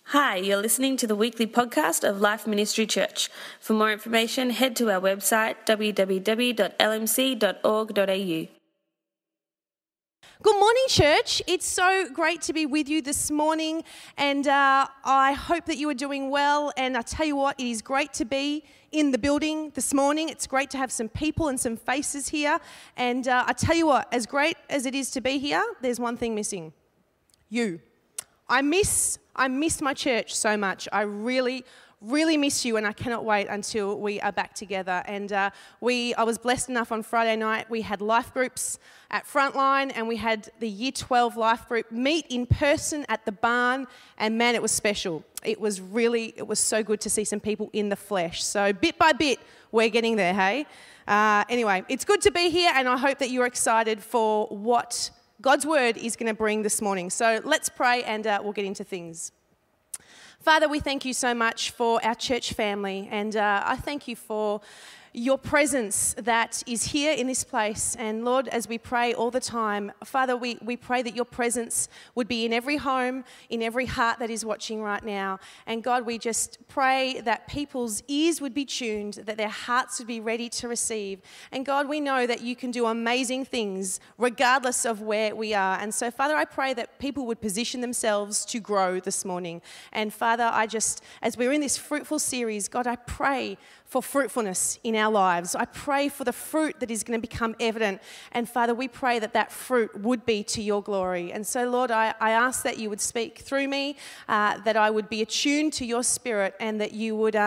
Hi, you're listening to the weekly podcast of Life Ministry Church. For more information, head to our website www.lmc.org.au. Good morning, church. It's so great to be with you this morning, and I hope that you are doing well. And I tell you what, it is great to be in the building this morning. It's great to have some people and some faces here. And I tell you what, as great as it is to be here, there's one thing missing: you. I miss my church so much. I really miss you, and I cannot wait until we are back together. And I was blessed enough on Friday night. We had life groups at Frontline, and we had the Year 12 life group meet in person at the barn. And man, it was special. It was so good to see some people in the flesh. So bit by bit, we're getting there, hey? Anyway, it's good to be here, and I hope that you're excited for what God's word is going to bring this morning. So let's pray, and we'll get into things. Father, we thank you so much for our church family, and I thank you for your presence that is here in this place. And Lord, as we pray all the time, Father, we pray that your presence would be in every home, in every heart that is watching right now. And God, we just pray that people's ears would be tuned, that their hearts would be ready to receive. And God, we know that you can do amazing things regardless of where we are. And so, Father, I pray that people would position themselves to grow this morning. And Father, as we're in this fruitful series, God, I pray for fruitfulness in our lives. I pray for the fruit that is going to become evident. And Father, we pray that that fruit would be to your glory. And so, Lord, I ask that you would speak through me, that I would be attuned to your spirit, and that you would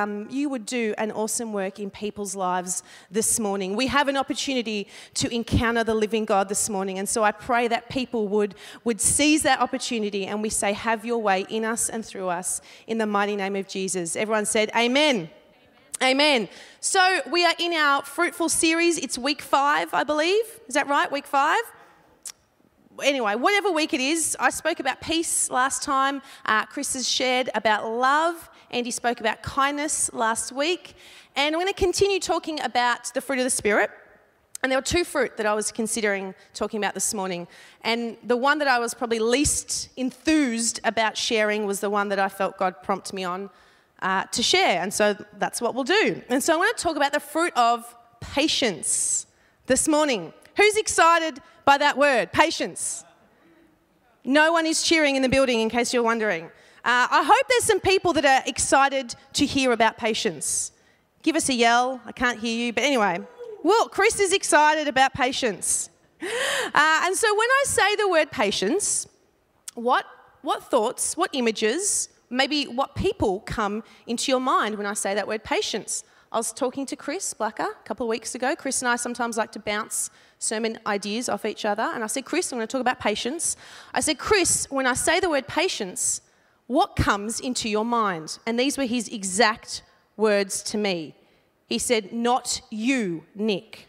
do an awesome work in people's lives this morning. We have an opportunity to encounter the living God this morning. And so I pray that people would seize that opportunity, and we say, have your way in us and through us, in the mighty name of Jesus. Everyone said, amen. Amen. So we are in our fruitful series. It's week 5, I believe. Is that right? Week 5? Anyway, whatever week it is, I spoke about peace last time. Chris has shared about love. Andy spoke about kindness last week. And I'm going to continue talking about the fruit of the Spirit. And there were 2 fruit that I was considering talking about this morning. And the one that I was probably least enthused about sharing was the one that I felt God prompt me on to share, and so that's what we'll do. And so I want to talk about the fruit of patience this morning. Who's excited by that word, patience? No one is cheering in the building, in case you're wondering. I hope there's some people that are excited to hear about patience. Give us a yell. I can't hear you, but anyway. Well, Chris is excited about patience. And so when I say the word patience, what thoughts, what images, maybe what people come into your mind when I say that word patience? I was talking to Chris Blacker a couple of weeks ago. Chris and I sometimes like to bounce sermon ideas off each other. And I said, Chris, I'm going to talk about patience. I said, Chris, when I say the word patience, what comes into your mind? And these were his exact words to me. He said, not you, Nick.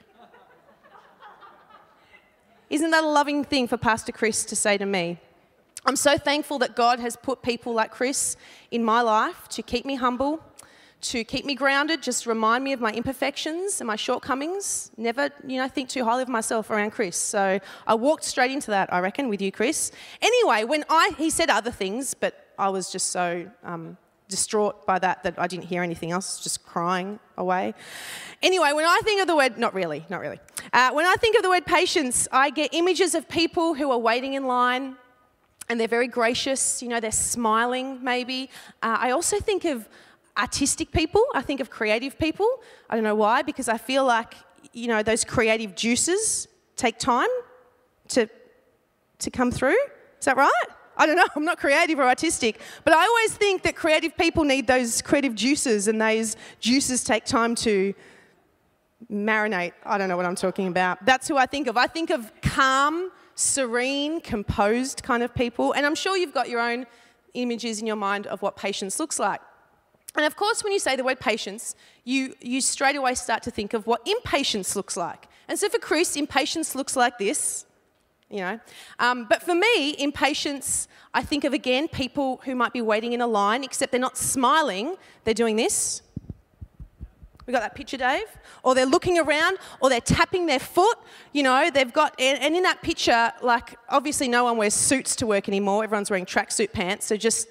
Isn't that a loving thing for Pastor Chris to say to me? I'm so thankful that God has put people like Chris in my life to keep me humble, to keep me grounded, just remind me of my imperfections and my shortcomings. Never, think too highly of myself around Chris. So I walked straight into that, I reckon, with you, Chris. Anyway, he said other things, but I was just so distraught by that I didn't hear anything else, just crying away. Anyway, when I think of the word, not really. When I think of the word patience, I get images of people who are waiting in line, and they're very gracious, they're smiling maybe. I also think of artistic people. I think of creative people. I don't know why, because I feel like, those creative juices take time to come through. Is that right? I don't know. I'm not creative or artistic. But I always think that creative people need those creative juices, and those juices take time to marinate. I don't know what I'm talking about. That's who I think of. I think of calm, serene, composed kind of people. And I'm sure you've got your own images in your mind of what patience looks like. And of course, when you say the word patience, you straight away start to think of what impatience looks like. And so for Chris, impatience looks like this, But for me, impatience, I think of, again, people who might be waiting in a line, except they're not smiling, they're doing this. We got that picture, Dave? Or they're looking around, or they're tapping their foot. They've got, and in that picture, obviously no one wears suits to work anymore. Everyone's wearing tracksuit pants, so just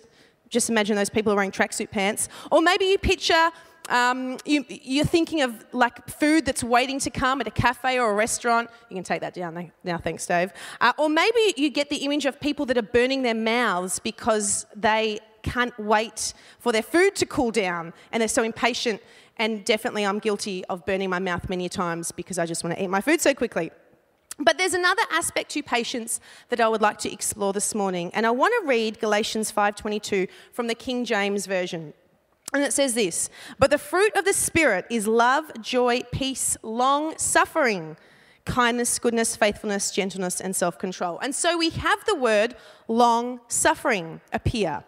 Just imagine those people wearing tracksuit pants. Or maybe you picture, you're thinking of like food that's waiting to come at a cafe or a restaurant. You can take that down now, thanks, Dave. Or maybe you get the image of people that are burning their mouths because they can't wait for their food to cool down and they're so impatient. And definitely I'm guilty of burning my mouth many times because I just want to eat my food so quickly. But there's another aspect to patience that I would like to explore this morning. And I want to read Galatians 5:22 from the King James Version. And it says this: "But the fruit of the Spirit is love, joy, peace, long-suffering, kindness, goodness, faithfulness, gentleness, and self-control." And so we have the word long-suffering appear.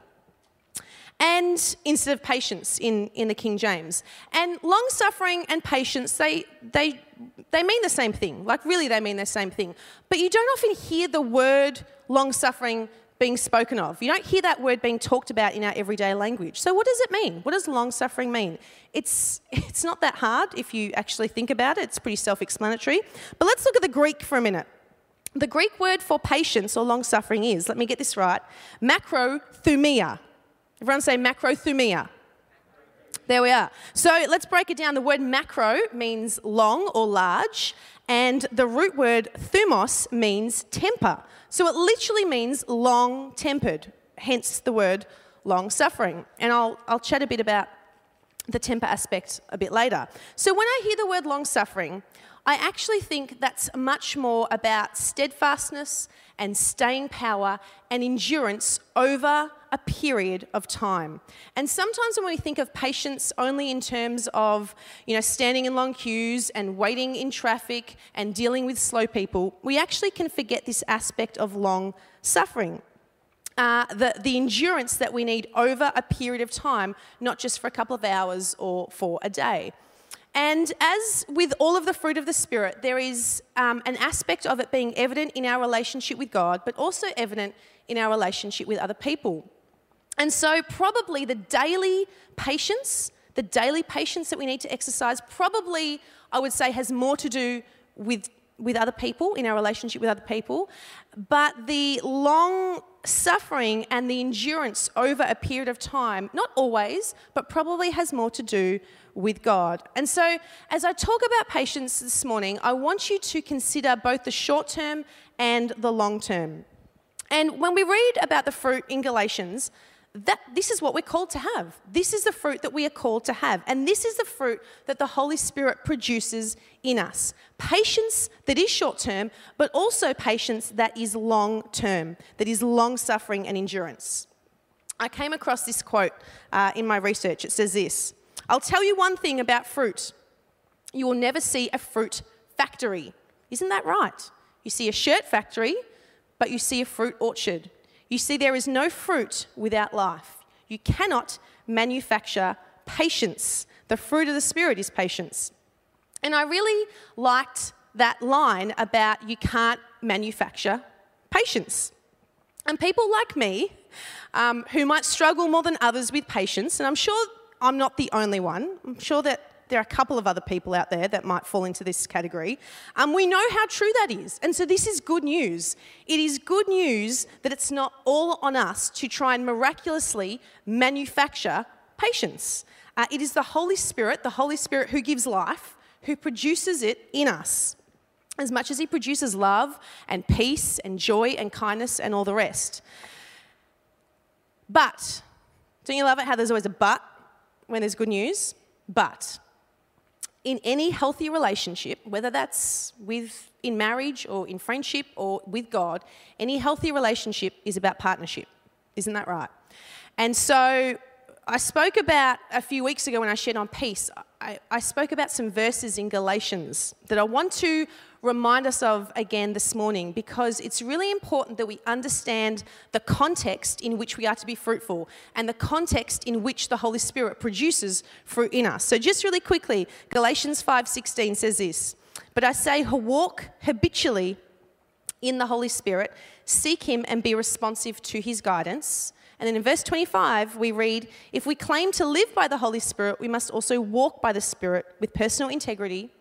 And instead of patience in the King James. And long-suffering and patience, they mean the same thing. Like really they mean the same thing. But you don't often hear the word long-suffering being spoken of. You don't hear that word being talked about in our everyday language. So what does it mean? What does long-suffering mean? It's not that hard if you actually think about it. It's pretty self-explanatory. But let's look at the Greek for a minute. The Greek word for patience or long-suffering is, let me get this right, macrothumia. Everyone say macrothumia. There we are. So let's break it down. The word macro means long or large, and the root word thumos means temper. So it literally means long-tempered, hence the word long-suffering. And I'll chat a bit about the temper aspect a bit later. So when I hear the word long-suffering, I actually think that's much more about steadfastness and staying power and endurance over a period of time. And sometimes when we think of patience only in terms of, standing in long queues and waiting in traffic and dealing with slow people, we actually can forget this aspect of long suffering. The endurance that we need over a period of time, not just for a couple of hours or for a day. And as with all of the fruit of the Spirit, there is an aspect of it being evident in our relationship with God, but also evident in our relationship with other people. And so probably the daily patience that we need to exercise, probably I would say has more to do with other people, in our relationship with other people. But the long suffering and the endurance over a period of time, not always, but probably has more to do with God. And so as I talk about patience this morning, I want you to consider both the short term and the long term. And when we read about the fruit in Galatians, this is what we're called to have. This is the fruit that we are called to have. And this is the fruit that the Holy Spirit produces in us. Patience that is short term, but also patience that is long term, that is long suffering and endurance. I came across this quote in my research. It says this: "I'll tell you one thing about fruit. You will never see a fruit factory." Isn't that right? You see a shirt factory, but you see a fruit orchard. You see, there is no fruit without life. You cannot manufacture patience. The fruit of the Spirit is patience. And I really liked that line about you can't manufacture patience. And people like me, who might struggle more than others with patience, and I'm sure I'm not the only one. I'm sure that there are a couple of other people out there that might fall into this category. We know how true that is. And so this is good news. It is good news that it's not all on us to try and miraculously manufacture patience. It is the Holy Spirit who gives life, who produces it in us, as much as He produces love and peace and joy and kindness and all the rest. But, don't you love it how there's always a but when there's good news? But in any healthy relationship, whether that's in marriage or in friendship or with God, any healthy relationship is about partnership. Isn't that right? And so I spoke about, a few weeks ago when I shared on peace, I spoke about some verses in Galatians that I want to remind us of again this morning, because it's really important that we understand the context in which we are to be fruitful and the context in which the Holy Spirit produces fruit in us. So just really quickly, Galatians 5:16 says this: "But I say, walk habitually in the Holy Spirit, seek Him and be responsive to His guidance." And then in verse 25, we read, "If we claim to live by the Holy Spirit, we must also walk by the Spirit with personal integrity,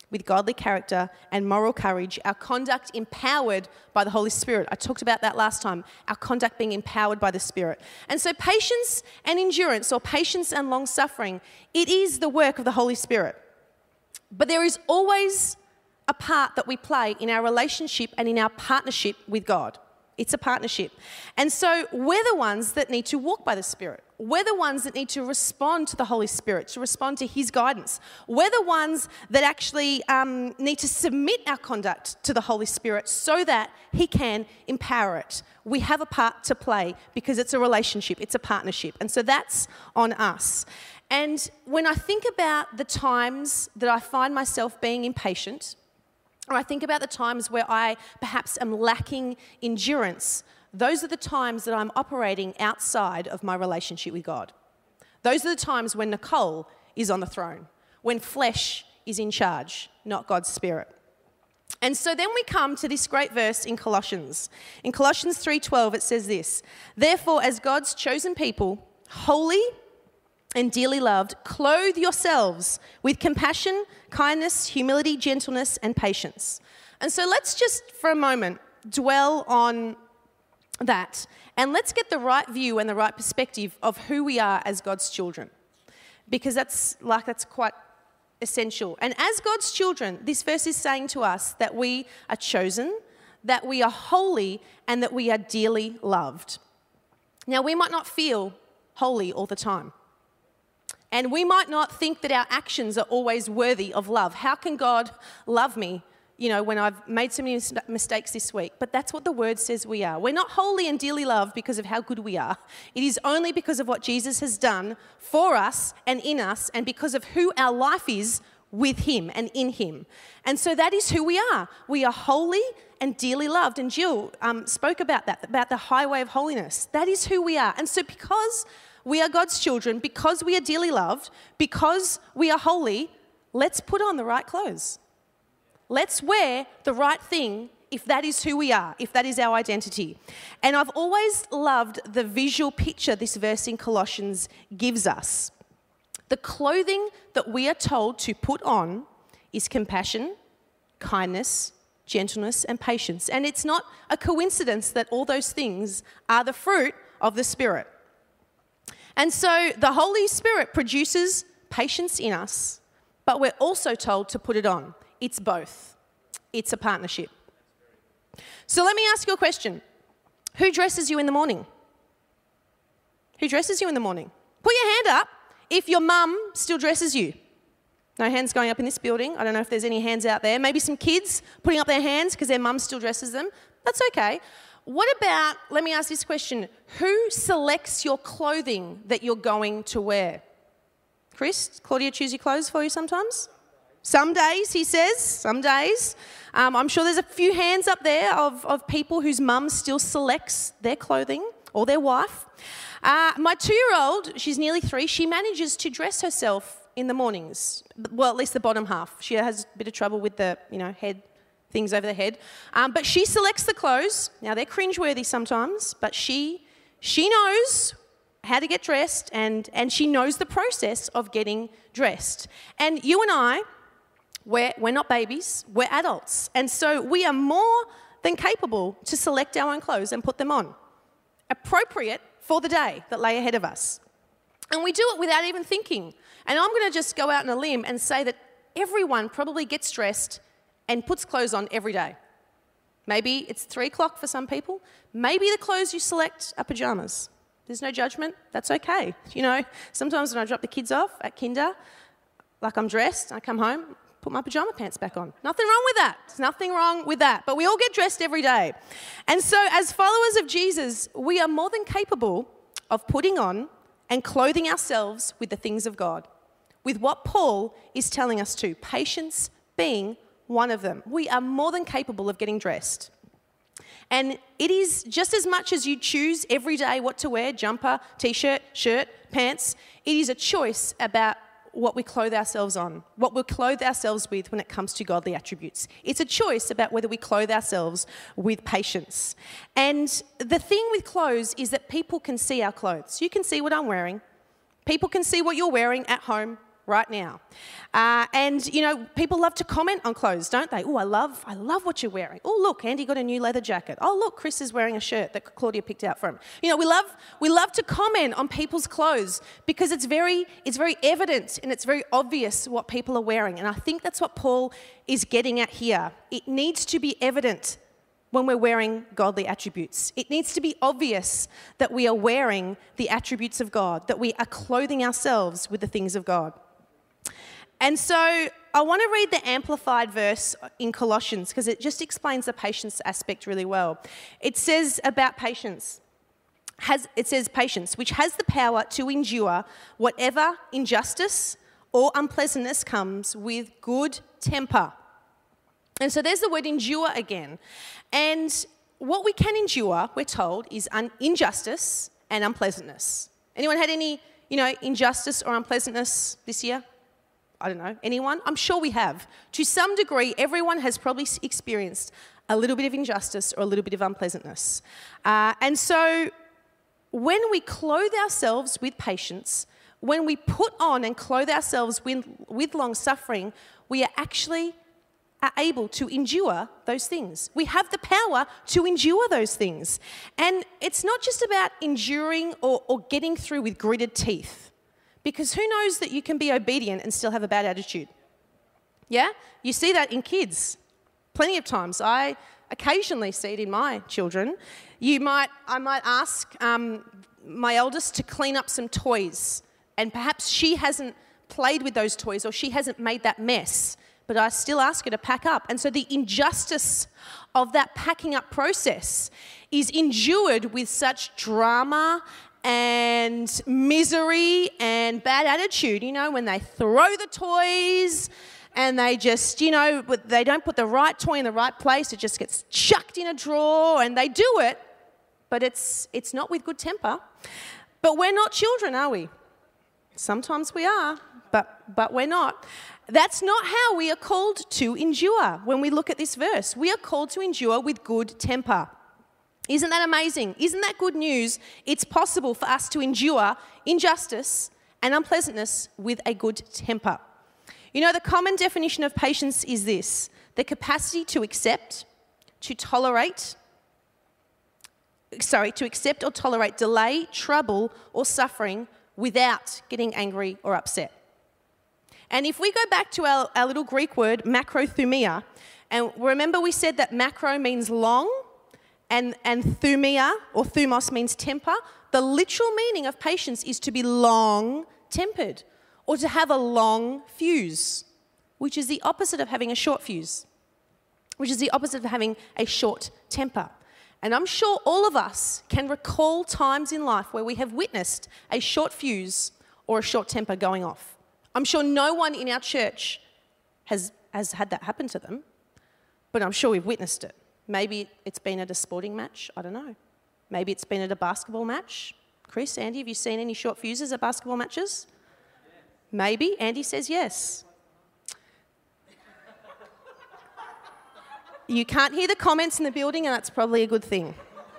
with godly character and moral courage, our conduct empowered by the Holy Spirit. I talked about that last time, our conduct being empowered by the Spirit. And so patience and endurance, or patience and long-suffering, it is the work of the Holy Spirit. But there is always a part that we play in our relationship and in our partnership with God. It's a partnership. And so we're the ones that need to walk by the Spirit. We're the ones that need to respond to the Holy Spirit, to respond to His guidance. We're the ones that actually need to submit our conduct to the Holy Spirit so that He can empower it. We have a part to play because it's a relationship, it's a partnership. And so that's on us. And when I think about the times that I find myself being impatient, or I think about the times where I perhaps am lacking endurance, those are the times that I'm operating outside of my relationship with God. Those are the times when Nicole is on the throne, when flesh is in charge, not God's Spirit. And so then we come to this great verse in Colossians. In Colossians 3:12 it says this, "Therefore, as God's chosen people, holy and dearly loved, clothe yourselves with compassion, kindness, humility, gentleness, and patience." And so let's just for a moment dwell on that, and let's get the right view and the right perspective of who we are as God's children, because that's quite essential. And as God's children, this verse is saying to us that we are chosen, that we are holy, and that we are dearly loved. Now, we might not feel holy all the time, and we might not think that our actions are always worthy of love. How can God love me, when I've made so many mistakes this week? But that's what the word says we are. We're not holy and dearly loved because of how good we are. It is only because of what Jesus has done for us and in us, and because of who our life is with Him and in Him. And so that is who we are. We are holy and dearly loved. And Jill spoke about that, about the highway of holiness. That is who we are. And so because we are God's children, because we are dearly loved, because we are holy, let's put on the right clothes. Let's wear the right thing if that is who we are, if that is our identity. And I've always loved the visual picture this verse in Colossians gives us. The clothing that we are told to put on is compassion, kindness, gentleness, and patience. And it's not a coincidence that all those things are the fruit of the Spirit. And so the Holy Spirit produces patience in us, but we're also told to put it on. It's both. It's a partnership. So let me ask you a question. Who dresses you in the morning? Who dresses you in the morning? Put your hand up if your mum still dresses you. No hands going up in this building. I don't know if there's any hands out there. Maybe some kids putting up their hands because their mum still dresses them. That's okay. What about, let me ask this question, who selects your clothing that you're going to wear? Chris, Claudia choose your clothes for you sometimes? Some days, he says, some days. I'm sure there's a few hands up there of people whose mum still selects their clothing, or their wife. My 2-year-old, she's nearly 3, she manages to dress herself in the mornings. Well, at least the bottom half. She has a bit of trouble with the, head things over the head. But she selects the clothes. Now, they're cringeworthy sometimes, but she knows how to get dressed, and she knows the process of getting dressed. And you and I, we're not babies, we're adults. And so we are more than capable to select our own clothes and put them on, appropriate for the day that lay ahead of us. And we do it without even thinking. And I'm going to just go out on a limb and say that everyone probably gets dressed and puts clothes on every day. Maybe it's 3 o'clock for some people. Maybe the clothes you select are pajamas. There's no judgment. That's okay. Sometimes when I drop the kids off at kinder, like I'm dressed, I come home, put my pajama pants back on. Nothing wrong with that. There's nothing wrong with that. But we all get dressed every day. And so as followers of Jesus, we are more than capable of putting on and clothing ourselves with the things of God, with what Paul is telling us to, patience being one of them. We are more than capable of getting dressed. And it is just as much as you choose every day what to wear, jumper, t-shirt, shirt, pants, it is a choice about what we clothe ourselves on, what we clothe ourselves with when it comes to godly attributes. It's a choice about whether we clothe ourselves with patience. And the thing with clothes is that people can see our clothes. You can see what I'm wearing. People can see what you're wearing at home right now. And, you know, people love to comment on clothes, don't they? Oh, I love what you're wearing. Oh, look, Andy got a new leather jacket. Oh, look, Chris is wearing a shirt that Claudia picked out for him. You know, we love to comment on people's clothes because it's very evident and it's very obvious what people are wearing. And I think that's what Paul is getting at here. It needs to be evident when we're wearing godly attributes. It needs to be obvious that we are wearing the attributes of God, that we are clothing ourselves with the things of God. And so I want to read the Amplified verse in Colossians because it just explains the patience aspect really well. It says about patience, patience, which has the power to endure whatever injustice or unpleasantness comes with good temper. And so there's the word endure again. And what we can endure, we're told, is injustice and unpleasantness. Anyone had any, injustice or unpleasantness this year? I don't know. Anyone? I'm sure we have. To some degree, everyone has probably experienced a little bit of injustice or a little bit of unpleasantness. And so when we clothe ourselves with patience, when we put on and clothe ourselves with long suffering, we are able to endure those things. We have the power to endure those things. And it's not just about enduring or getting through with gritted teeth, because who knows that you can be obedient and still have a bad attitude? Yeah? You see that in kids plenty of times. I occasionally see it in my children. I might ask my eldest to clean up some toys, and perhaps she hasn't played with those toys or she hasn't made that mess, but I still ask her to pack up. And so the injustice of that packing up process is endured with such drama and misery and bad attitude, when they throw the toys and they just, they don't put the right toy in the right place, it just gets chucked in a drawer, and they do it, but it's not with good temper. But we're not children, are we? Sometimes we are, but we're not. That's not how we are called to endure when we look at this verse. We are called to endure with good temper. Isn't that amazing? Isn't that good news? It's possible for us to endure injustice and unpleasantness with a good temper. The common definition of patience is this: the capacity to accept or tolerate delay, trouble, or suffering without getting angry or upset. And if we go back to our little Greek word, macrothumia, and remember we said that macro means long, and thumia, or thumos, means temper. The literal meaning of patience is to be long-tempered, or to have a long fuse, which is the opposite of having a short fuse, which is the opposite of having a short temper. And I'm sure all of us can recall times in life where we have witnessed a short fuse or a short temper going off. I'm sure no one in our church has had that happen to them, but I'm sure we've witnessed it. Maybe it's been at a sporting match, I don't know. Maybe it's been at a basketball match. Chris, Andy, have you seen any short fuses at basketball matches? Maybe. Andy says yes. You can't hear the comments in the building, and that's probably a good thing.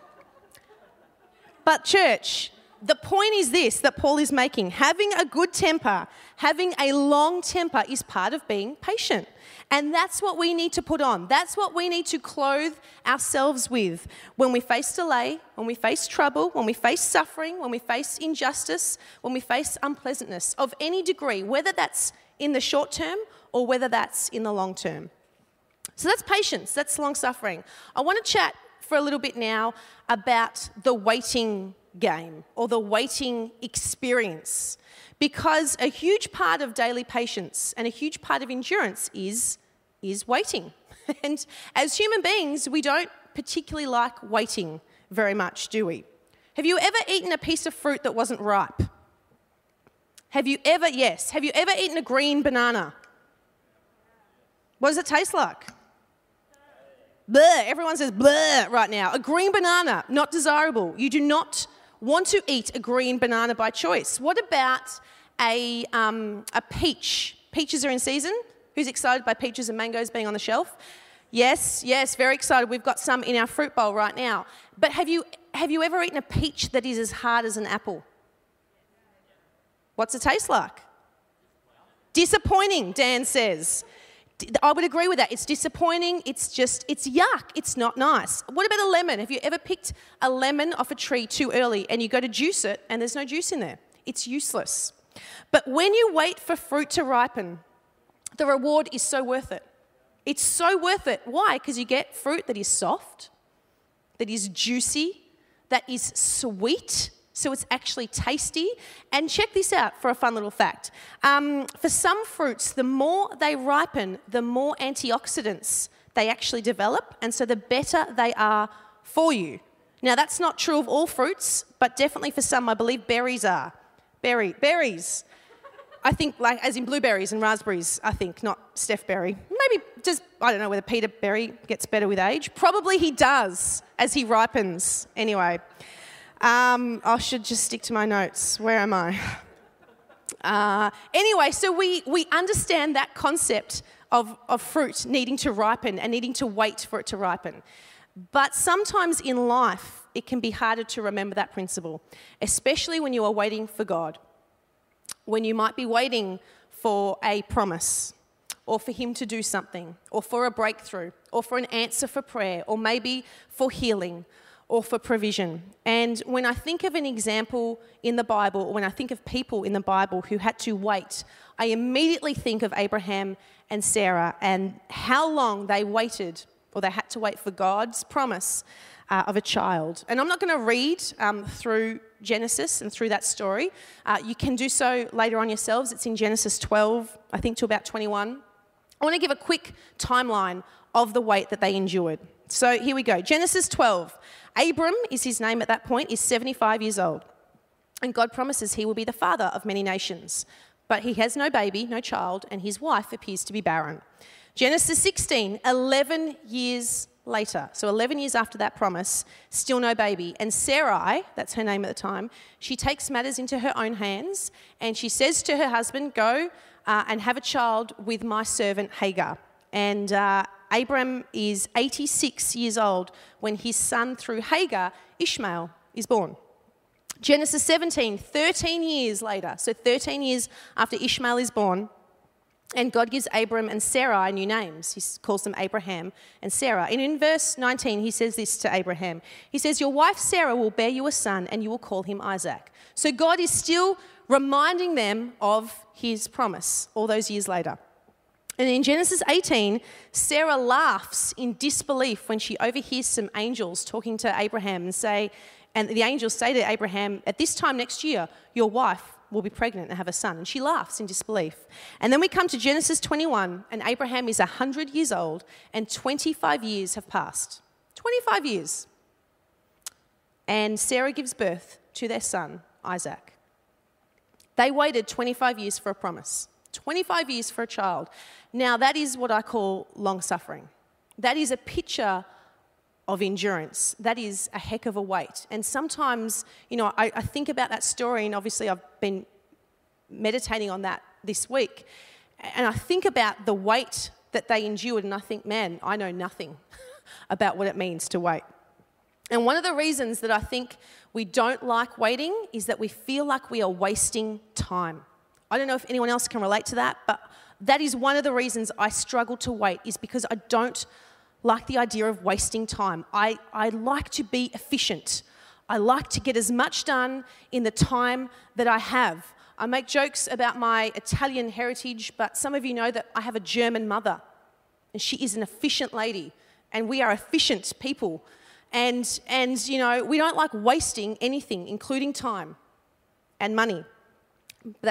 But church, the point is this that Paul is making. Having a good temper, having a long temper is part of being patient. And that's what we need to put on. That's what we need to clothe ourselves with when we face delay, when we face trouble, when we face suffering, when we face injustice, when we face unpleasantness of any degree, whether that's in the short term or whether that's in the long term. So that's patience, that's long suffering. I want to chat for a little bit now about the waiting game or the waiting experience, because a huge part of daily patience and a huge part of endurance is waiting. And as human beings, we don't particularly like waiting very much, do we? Have you ever eaten a piece of fruit that wasn't ripe? Have you ever eaten a green banana? What does it taste like? Bleh, everyone says bleh right now. A green banana, not desirable. You do not want to eat a green banana by choice. What about a peach? Peaches are in season. Who's excited by peaches and mangoes being on the shelf? Yes, very excited. We've got some in our fruit bowl right now. But have you ever eaten a peach that is as hard as an apple? What's it taste like? disappointing, Dan says. I would agree with that. It's disappointing. It's yuck. It's not nice. What about a lemon? Have you ever picked a lemon off a tree too early and you go to juice it and there's no juice in there? It's useless. But when you wait for fruit to ripen, the reward is so worth it. It's so worth it. Why? Because you get fruit that is soft, that is juicy, that is sweet, so it's actually tasty. And check this out for a fun little fact. For some fruits, the more they ripen, the more antioxidants they actually develop, and so the better they are for you. Now, that's not true of all fruits, but definitely for some, I believe berries are. Berries. I think, like, as in blueberries and raspberries, I think, not Steph Berry. Maybe just, I don't know whether Peter Berry gets better with age. Probably he does as he ripens. Anyway, I should just stick to my notes. Where am I? Anyway, so we understand that concept of fruit needing to ripen and needing to wait for it to ripen. But sometimes in life, it can be harder to remember that principle, especially when you are waiting for God. When you might be waiting for a promise, or for Him to do something, or for a breakthrough, or for an answer for prayer, or maybe for healing, or for provision. And when I think of an example in the Bible, or when I think of people in the Bible who had to wait, I immediately think of Abraham and Sarah and how long they waited, or they had to wait for God's promise of a child. And I'm not going to read through Genesis and through that story. You can do so later on yourselves. It's in Genesis 12, I think, to about 21. I want to give a quick timeline of the wait that they endured. So here we go. Genesis 12. Abram is his name at that point, is 75 years old. And God promises he will be the father of many nations. But he has no baby, no child, and his wife appears to be barren. Genesis 16, 11 years later, so 11 years after that promise, still no baby. And Sarai, that's her name at the time, she takes matters into her own hands and she says to her husband, go and have a child with my servant Hagar. And Abram is 86 years old when his son through Hagar, Ishmael, is born. Genesis 17, 13 years later, so 13 years after Ishmael is born, and God gives Abram and Sarai new names. He calls them Abraham and Sarah. And in verse 19, he says this to Abraham. He says, your wife Sarah will bear you a son and you will call him Isaac. So God is still reminding them of his promise all those years later. And in Genesis 18, Sarah laughs in disbelief when she overhears some angels talking to Abraham and the angels say to Abraham, at this time next year, your wife will be pregnant and have a son. And she laughs in disbelief. And then we come to Genesis 21, and Abraham is 100 years old, and 25 years have passed. 25 years. And Sarah gives birth to their son, Isaac. They waited 25 years for a promise. 25 years for a child. Now, that is what I call long-suffering. That is a picture of endurance. That is a heck of a wait. And sometimes, I think about that story, and obviously I've been meditating on that this week, and I think about the wait that they endured, and I think, man, I know nothing about what it means to wait. And one of the reasons that I think we don't like waiting is that we feel like we are wasting time. I don't know if anyone else can relate to that, but that is one of the reasons I struggle to wait, is because I don't like the idea of wasting time. I like to be efficient. I like to get as much done in the time that I have. I make jokes about my Italian heritage, but some of you know that I have a German mother, and she is an efficient lady, and we are efficient people. And we don't like wasting anything, including time and money. But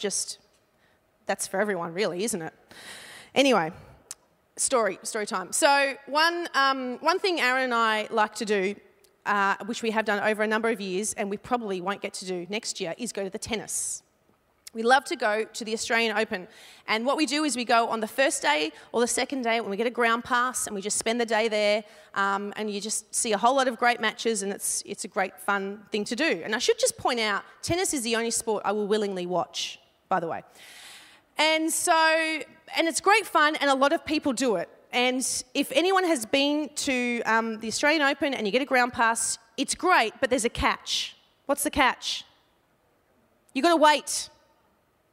that's for everyone, really, isn't it? Anyway. Story time. So one thing Aaron and I like to do, which we have done over a number of years, and we probably won't get to do next year, is go to the tennis. We love to go to the Australian Open. And what we do is we go on the first day or the second day when we get a ground pass, and we just spend the day there, and you just see a whole lot of great matches, and it's a great fun thing to do. And I should just point out, tennis is the only sport I will willingly watch, by the way. And it's great fun, and a lot of people do it. And if anyone has been to the Australian Open and you get a ground pass, it's great, but there's a catch. What's the catch? You've got to wait.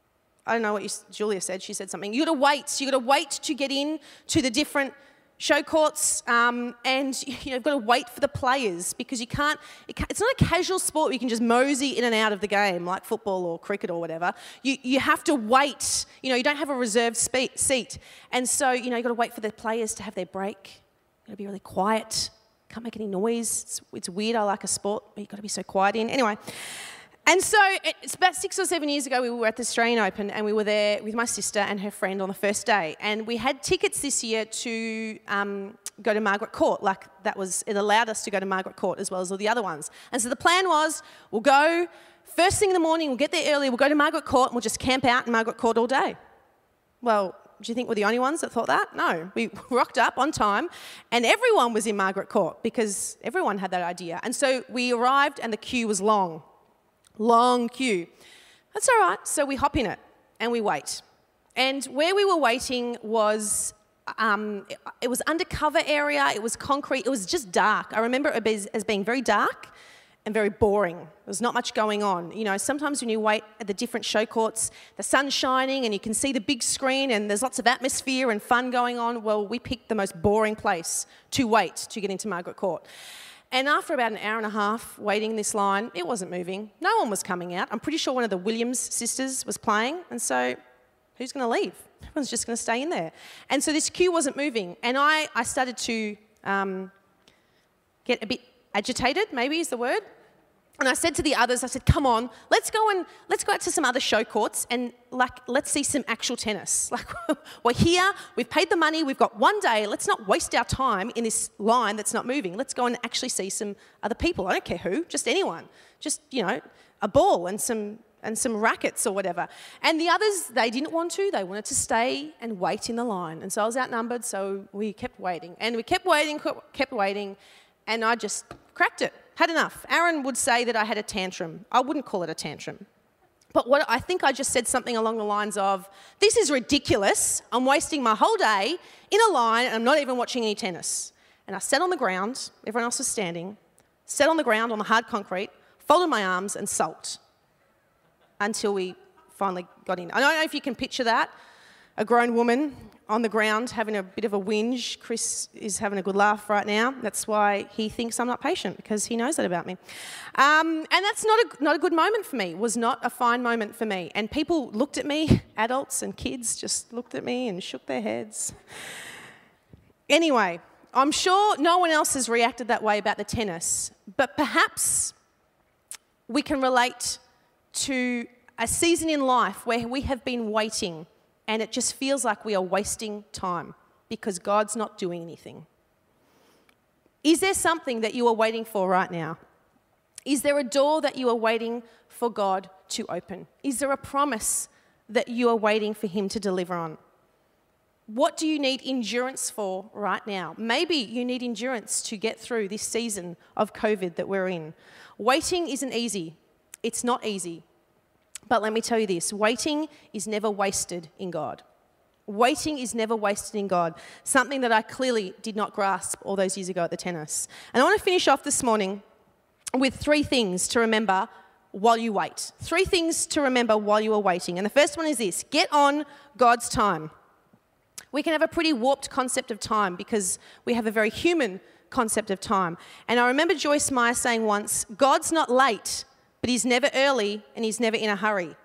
I don't know what Julia said. She said something. You got to wait. You got to wait to get in to the different show courts, and you've got to wait for the players because you can't. It's not a casual sport where you can just mosey in and out of the game like football or cricket or whatever. You have to wait. You don't have a reserved seat, and so you've got to wait for the players to have their break. You've got to be really quiet. Can't make any noise. It's weird. I like a sport where you've got to be so quiet in. Anyway. And so it's about 6 or 7 years ago, we were at the Australian Open and we were there with my sister and her friend on the first day. And we had tickets this year to go to Margaret Court. It allowed us to go to Margaret Court as well as all the other ones. And so the plan was, we'll go first thing in the morning, we'll get there early, we'll go to Margaret Court and we'll just camp out in Margaret Court all day. Well, do you think we're the only ones that thought that? No. We rocked up on time and everyone was in Margaret Court because everyone had that idea. And so we arrived and the queue was long. Long queue. That's all right. So we hop in it and we wait. And where we were waiting was, it was undercover area. It was concrete. It was just dark. I remember it as being very dark and very boring. There was not much going on. Sometimes when you wait at the different show courts, the sun's shining and you can see the big screen and there's lots of atmosphere and fun going on. Well, we picked the most boring place to wait to get into Margaret Court. And after about an hour and a half waiting in this line, it wasn't moving. No one was coming out. I'm pretty sure one of the Williams sisters was playing. And so who's going to leave? Everyone's just going to stay in there. And so this queue wasn't moving. And I started to get a bit agitated, maybe is the word. And I said to the others, I said, come on, let's go out to some other show courts and let's see some actual tennis. We're here, we've paid the money, we've got one day, let's not waste our time in this line that's not moving. Let's go and actually see some other people. I don't care who, just anyone. Just, a ball and some rackets or whatever. And the others, they didn't want to. They wanted to stay and wait in the line. And so I was outnumbered, so we kept waiting. And we kept waiting, and I just cracked it. Had enough. Aaron would say that I had a tantrum. I wouldn't call it a tantrum. But I think I just said something along the lines of, this is ridiculous. I'm wasting my whole day in a line and I'm not even watching any tennis. And I sat on the ground, everyone else was standing, sat on the ground on the hard concrete, folded my arms and sulked until we finally got in. I don't know if you can picture that. A grown woman on the ground having a bit of a whinge. Chris is having a good laugh right now. That's why he thinks I'm not patient, because he knows that about me. And that's not a good moment for me. It was not a fine moment for me. And people looked at me, adults and kids just looked at me and shook their heads. Anyway, I'm sure no one else has reacted that way about the tennis, but perhaps we can relate to a season in life where we have been waiting and it just feels like we are wasting time because God's not doing anything. Is there something that you are waiting for right now? Is there a door that you are waiting for God to open? Is there a promise that you are waiting for Him to deliver on? What do you need endurance for right now? Maybe you need endurance to get through this season of COVID that we're in. Waiting isn't easy. It's not easy. But let me tell you this, waiting is never wasted in God. Waiting is never wasted in God, something that I clearly did not grasp all those years ago at the tennis. And I want to finish off this morning with 3 things to remember while you wait. 3 things to remember while you are waiting. And the first one is this: get on God's time. We can have a pretty warped concept of time because we have a very human concept of time. And I remember Joyce Meyer saying once, God's not late, but He's never early and He's never in a hurry.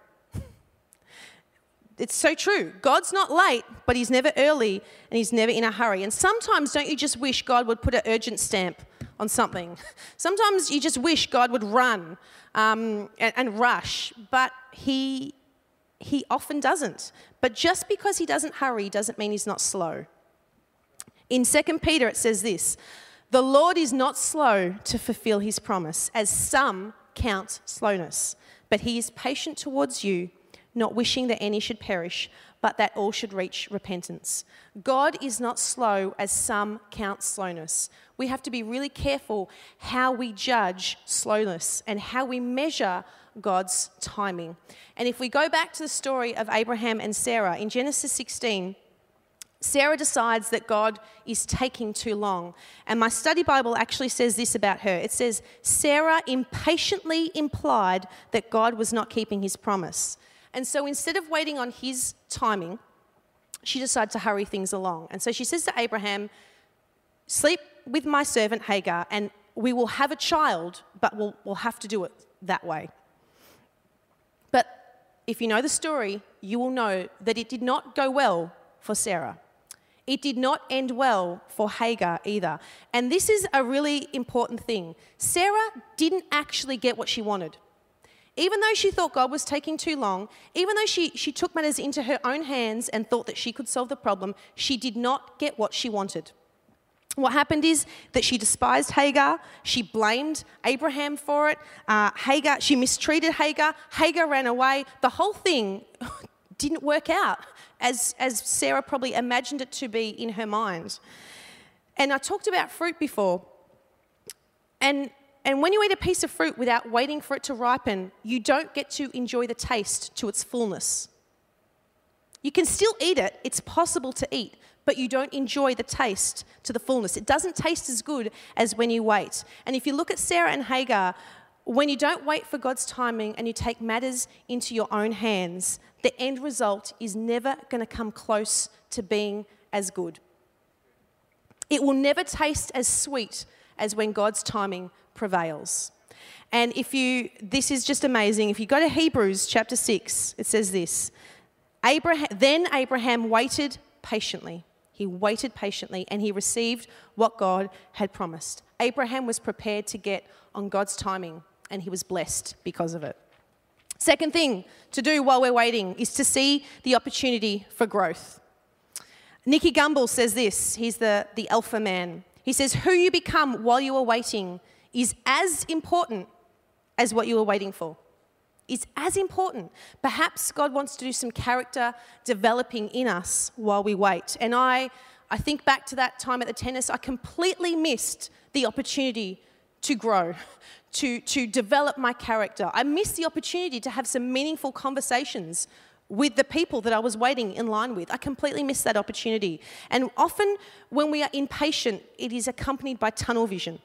It's so true. God's not late, but He's never early and He's never in a hurry. And sometimes don't you just wish God would put an urgent stamp on something? Sometimes you just wish God would run and rush, but He often doesn't. But just because He doesn't hurry doesn't mean He's not slow. In 2 Peter it says this: the Lord is not slow to fulfill His promise, as some count slowness, but He is patient towards you, not wishing that any should perish, but that all should reach repentance. God is not slow, as some count slowness. We have to be really careful how we judge slowness and how we measure God's timing. And if we go back to the story of Abraham and Sarah in Genesis 16, Sarah decides that God is taking too long. And my study Bible actually says this about her. It says, Sarah impatiently implied that God was not keeping His promise. And so instead of waiting on his timing, she decided to hurry things along. And so she says to Abraham, sleep with my servant Hagar and we will have a child, but we'll have to do it that way. But if you know the story, you will know that it did not go well for Sarah. It did not end well for Hagar either. And this is a really important thing. Sarah didn't actually get what she wanted. Even though she thought God was taking too long, even though she took matters into her own hands and thought that she could solve the problem, she did not get what she wanted. What happened is that she despised Hagar. She blamed Abraham for it. She mistreated Hagar. Hagar ran away. The whole thing didn't work out as Sarah probably imagined it to be in her mind. And I talked about fruit before. And when you eat a piece of fruit without waiting for it to ripen, you don't get to enjoy the taste to its fullness. You can still eat it. It's possible to eat, but you don't enjoy the taste to the fullness. It doesn't taste as good as when you wait. And if you look at Sarah and Hagar, when you don't wait for God's timing and you take matters into your own hands, the end result is never going to come close to being as good. It will never taste as sweet as when God's timing prevails. And this is just amazing. If you go to Hebrews chapter 6, it says this, Then Abraham waited patiently. He waited patiently and he received what God had promised. Abraham was prepared to get on God's timing and he was blessed because of it. Second thing to do while we're waiting is to see the opportunity for growth. Nicky Gumbel says this. He's the alpha man. He says, who you become while you are waiting is as important as what you are waiting for. It's as important. Perhaps God wants to do some character developing in us while we wait. And I think back to that time at the tennis, I completely missed the opportunity to grow, to develop my character. I missed the opportunity to have some meaningful conversations with the people that I was waiting in line with. I completely missed that opportunity. And often when we are impatient, it is accompanied by tunnel vision.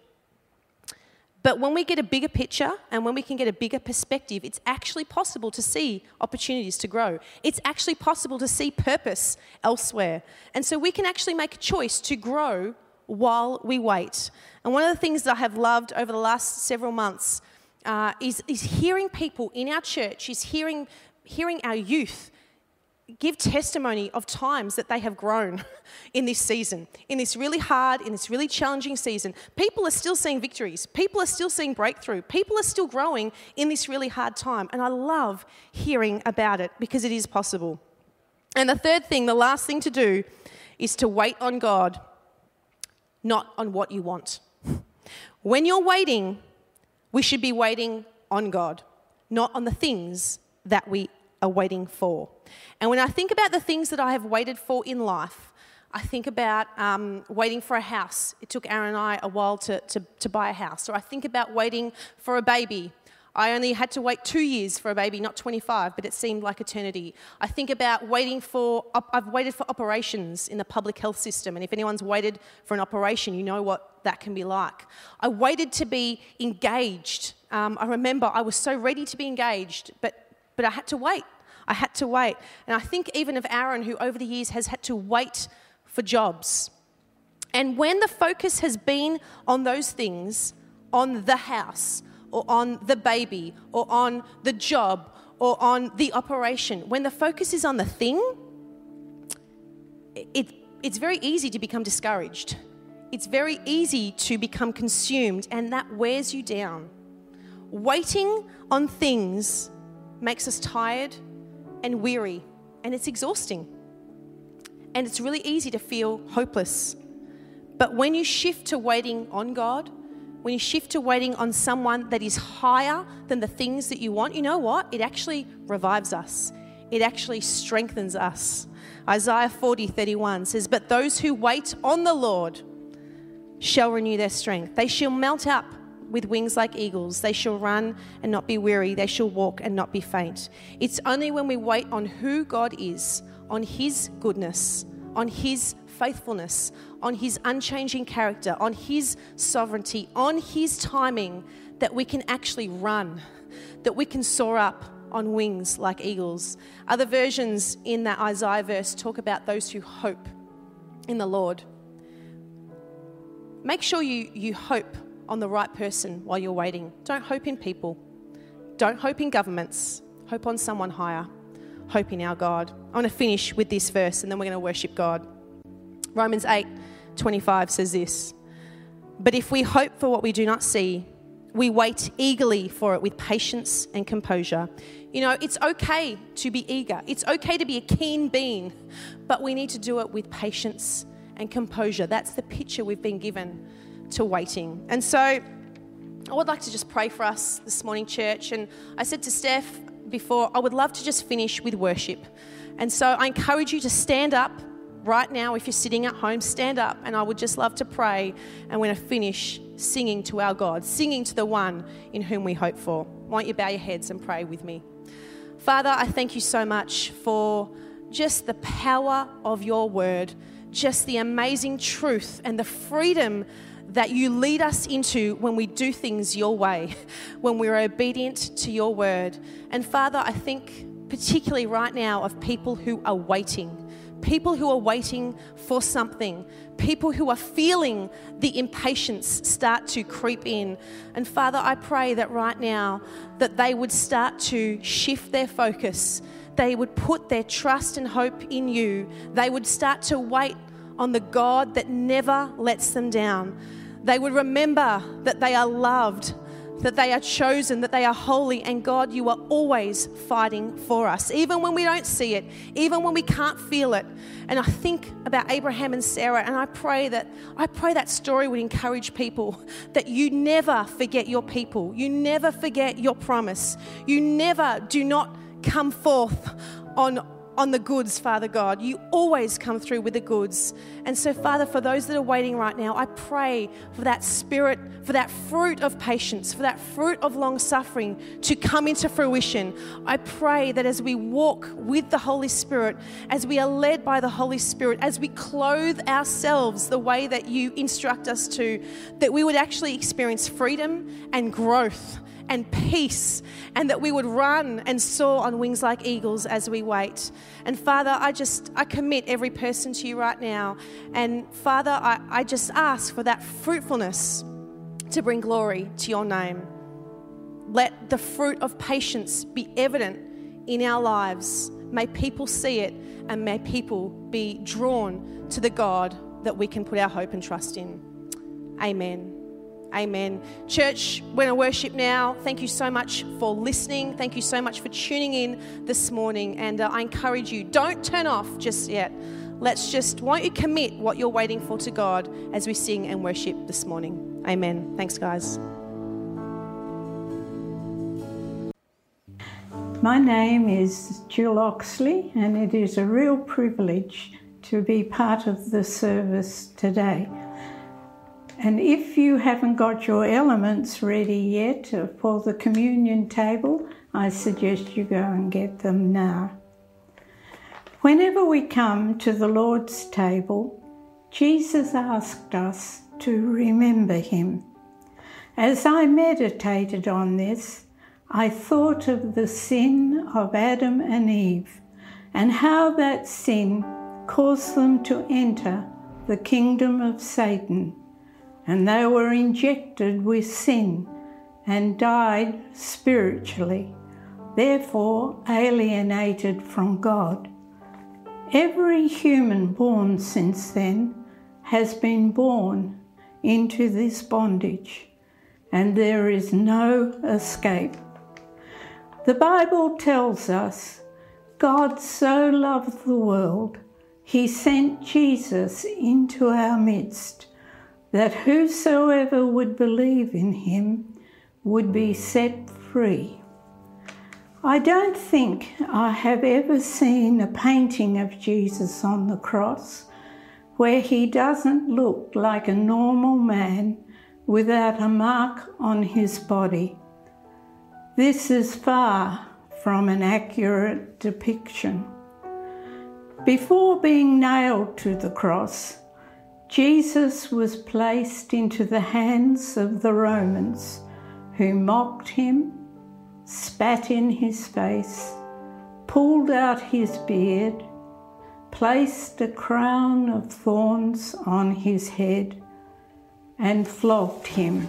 But when we get a bigger picture and when we can get a bigger perspective, it's actually possible to see opportunities to grow. It's actually possible to see purpose elsewhere. And so we can actually make a choice to grow while we wait. And one of the things that I have loved over the last several months is hearing people in our church, is hearing our youth give testimony of times that they have grown in this season, in this really hard, in this really challenging season. People are still seeing victories. People are still seeing breakthrough. People are still growing in this really hard time. And I love hearing about it because it is possible. And the third thing, the last thing to do, is to wait on God, not on what you want. When you're waiting, we should be waiting on God, not on the things that we are waiting for. And when I think about the things that I have waited for in life, I think about waiting for a house. It took Aaron and I a while to buy a house. Or I think about waiting for a baby. I only had to wait 2 years for a baby, not 25, but it seemed like eternity. I think about I've waited for operations in the public health system, and if anyone's waited for an operation, you know what that can be like. I waited to be engaged. I remember I was so ready to be engaged, but I had to wait. I had to wait. And I think even of Aaron, who over the years has had to wait for jobs. And when the focus has been on those things, on the house, or on the baby, or on the job, or on the operation, when the focus is on the thing, it's very easy to become discouraged. It's very easy to become consumed, and that wears you down. Waiting on things makes us tired and weary, and it's exhausting. And it's really easy to feel hopeless. But when you shift to waiting on God, when you shift to waiting on someone that is higher than the things that you want, you know what? It actually revives us. It actually strengthens us. Isaiah 40:31 says, "But those who wait on the Lord shall renew their strength. They shall mount up with wings like eagles. They shall run and not be weary. They shall walk and not be faint." It's only when we wait on who God is, on his goodness, on his faithfulness, on his unchanging character, on his sovereignty, on his timing, that we can actually run, that we can soar up on wings like eagles. Other versions in that Isaiah verse talk about those who hope in the Lord. Make sure you hope on the right person while you're waiting. Don't hope in people. Don't hope in governments. Hope on someone higher. Hope in our God. I want to finish with this verse and then we're going to worship God. Romans 8:25 says this, "But if we hope for what we do not see, we wait eagerly for it with patience and composure." You know, it's okay to be eager. It's okay to be a keen being, but we need to do it with patience and composure. That's the picture we've been given to waiting. And so I would like to just pray for us this morning, church. And I said to Steph before, I would love to just finish with worship. And so I encourage you to stand up right now. If you're sitting at home, stand up, and I would just love to pray. And we're going to finish singing to our God, singing to the one in whom we hope for. Why don't you bow your heads and pray with me? Father, I thank you so much for just the power of your word, just the amazing truth and the freedom that you lead us into when we do things your way, when we're obedient to your word. And Father, I think particularly right now of people who are waiting for something, people who are feeling the impatience start to creep in. And Father, I pray that right now that they would start to shift their focus. They would put their trust and hope in you. They would start to wait on the God that never lets them down. They would remember that they are loved, that they are chosen, that they are holy, and God, you are always fighting for us, even when we don't see it, even when we can't feel it. And I think about Abraham and Sarah, and I pray that story would encourage people, that you never forget your people, you never forget your promise, you never do not come forth on the goods, Father God. You always come through with the goods. And so, Father, for those that are waiting right now, I pray for that spirit, for that fruit of patience, for that fruit of long suffering to come into fruition. I pray that as we walk with the Holy Spirit, as we are led by the Holy Spirit, as we clothe ourselves the way that you instruct us to, that we would actually experience freedom and growth and peace, and that we would run and soar on wings like eagles as we wait. And Father, I commit every person to you right now. And Father, I just ask for that fruitfulness to bring glory to your name. Let the fruit of patience be evident in our lives. May people see it, and may people be drawn to the God that we can put our hope and trust in. Amen. Amen. Church, we're going to worship now. Thank you so much for listening. Thank you so much for tuning in this morning. And I encourage you, don't turn off just yet. Why don't you commit what you're waiting for to God as we sing and worship this morning. Amen. Thanks, guys. My name is Jill Oxley, and it is a real privilege to be part of the service today. And if you haven't got your elements ready yet for the communion table, I suggest you go and get them now. Whenever we come to the Lord's table, Jesus asked us to remember him. As I meditated on this, I thought of the sin of Adam and Eve and how that sin caused them to enter the kingdom of Satan. And they were injected with sin and died spiritually, therefore alienated from God. Every human born since then has been born into this bondage, and there is no escape. The Bible tells us God so loved the world, he sent Jesus into our midst, that whosoever would believe in him would be set free. I don't think I have ever seen a painting of Jesus on the cross where he doesn't look like a normal man without a mark on his body. This is far from an accurate depiction. Before being nailed to the cross, Jesus was placed into the hands of the Romans, who mocked him, spat in his face, pulled out his beard, placed a crown of thorns on his head, and flogged him.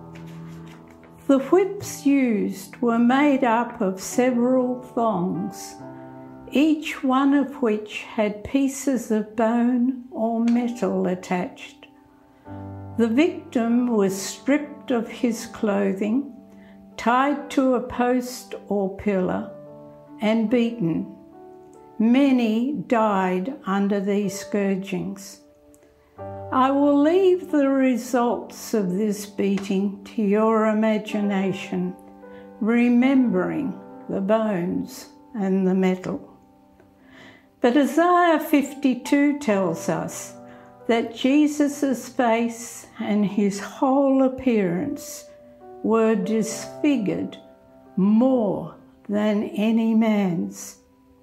The whips used were made up of several thongs, each one of which had pieces of bone or metal attached. The victim was stripped of his clothing, tied to a post or pillar, and beaten. Many died under these scourgings. I will leave the results of this beating to your imagination, remembering the bones and the metal. But Isaiah 52 tells us that Jesus' face and his whole appearance were disfigured more than any man's.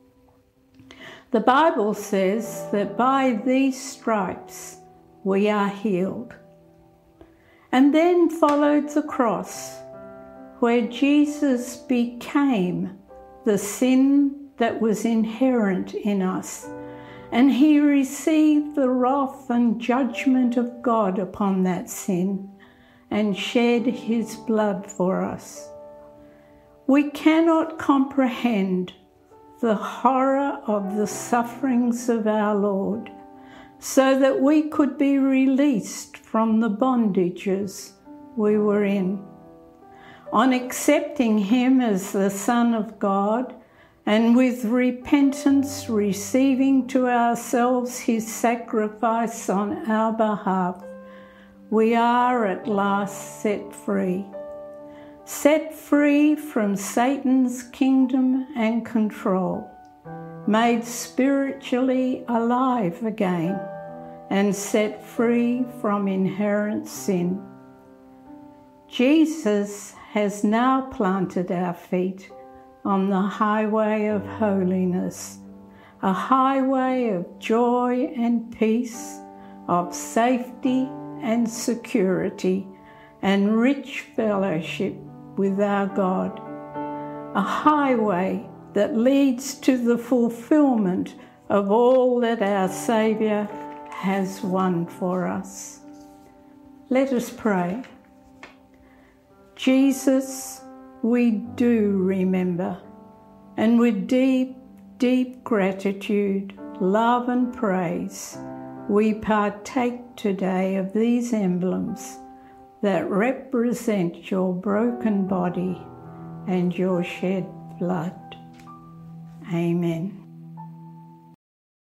The Bible says that by these stripes we are healed. And then followed the cross, where Jesus became the sin that was inherent in us, and he received the wrath and judgment of God upon that sin and shed his blood for us. We cannot comprehend the horror of the sufferings of our Lord, so that we could be released from the bondages we were in. On accepting him as the Son of God, and with repentance receiving to ourselves his sacrifice on our behalf, we are at last set free. Set free from Satan's kingdom and control, made spiritually alive again, and set free from inherent sin. Jesus has now planted our feet on the highway of holiness, a highway of joy and peace, of safety and security, and rich fellowship with our God, a highway that leads to the fulfillment of all that our Saviour has won for us. Let us pray. Jesus, we do remember, and with deep, deep gratitude, love and praise, we partake today of these emblems that represent your broken body and your shed blood. Amen.